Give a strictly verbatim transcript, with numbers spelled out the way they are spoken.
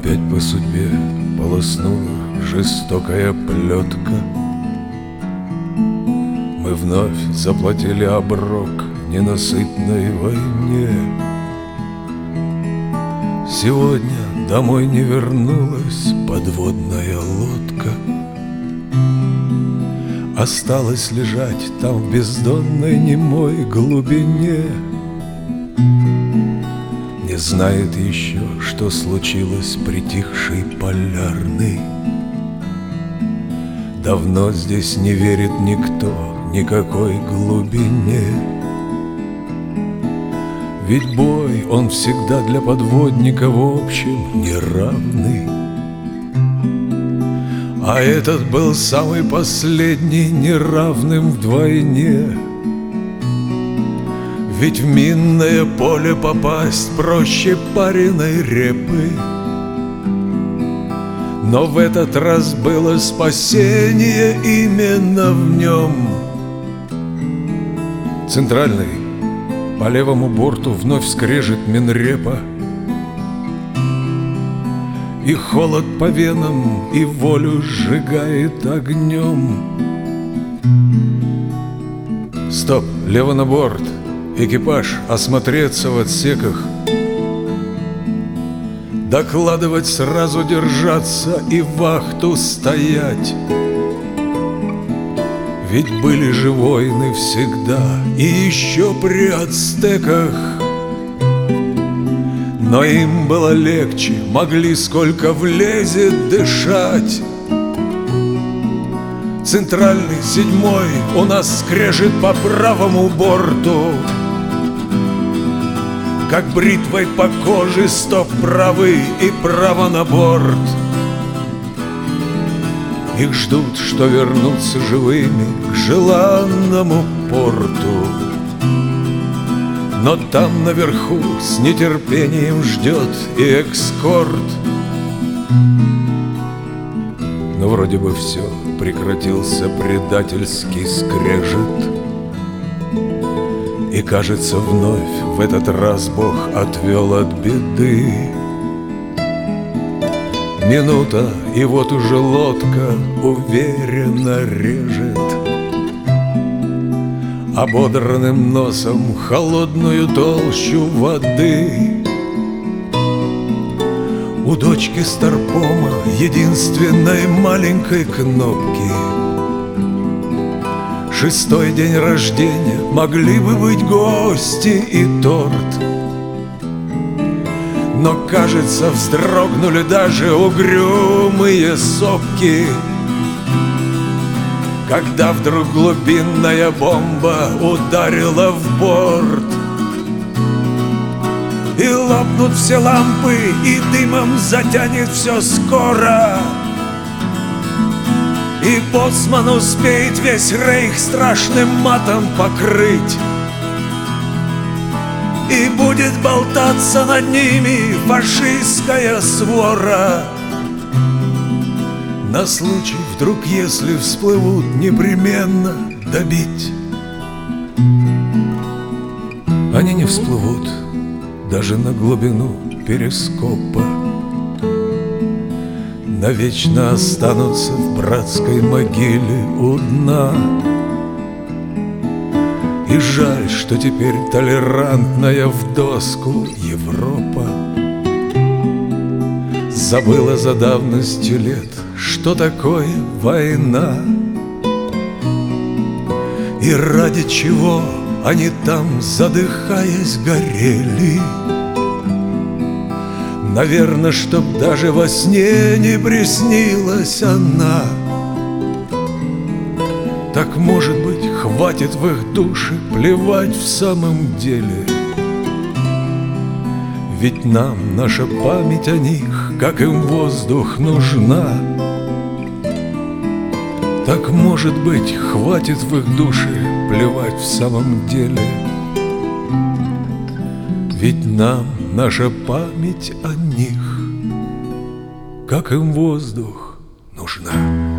Опять по судьбе полоснула жестокая плетка. Мы вновь заплатили оброк ненасытной войне. Сегодня домой не вернулась подводная лодка. Осталось лежать там в бездонной немой глубине. Не знает еще, что случилось притихший полярный. Давно здесь не верит никто никакой глубине. Ведь бой, он всегда для подводника в общем неравный. А этот был самый последний, неравным вдвойне. Ведь в минное поле попасть проще пареной репы. Но в этот раз было спасение именно в нем. Центральный, по левому борту вновь скрежет Минрепа. И холод по венам, и волю сжигает огнем. Стоп, лево на борт. Экипаж осмотреться в отсеках. Докладывать сразу, держаться и вахту стоять. Ведь были же войны всегда, и еще при ацтеках. Но им было легче, могли сколько влезет дышать. Центральный, седьмой, у нас скрежет по правому борту. Как бритвой по коже стоп правый и право на борт. Их ждут, что вернутся живыми к желанному порту. Но там наверху с нетерпением ждет и эскорт. Но вроде бы все, прекратился предательский скрежет. И кажется, вновь в этот раз Бог отвел от беды. Минута, и вот уже лодка уверенно режет ободранным носом холодную толщу воды. У дочки Старпома единственной маленькой кнопки. Шестой день рождения, могли бы быть гости и торт. Но, кажется, вздрогнули даже угрюмые сопки, когда вдруг глубинная бомба ударила в борт. И лопнут все лампы, и дымом затянет все скоро. И боцман успеет весь рейх страшным матом покрыть. И будет болтаться над ними фашистская свора. На случай вдруг, если всплывут, непременно добить. Они не всплывут даже на глубину перископа. Навечно останутся в братской могиле у дна. И жаль, что теперь толерантная в доску Европа забыла за давностью лет, что такое война. И ради чего они там, задыхаясь, горели. Наверно, чтоб даже во сне не приснилась она. Так, может быть, хватит в их душе плевать в самом деле. Ведь нам наша память о них, как им воздух, нужна. Так, может быть, хватит в их душе плевать в самом деле. Ведь нам наша память о них, как им воздух, нужна.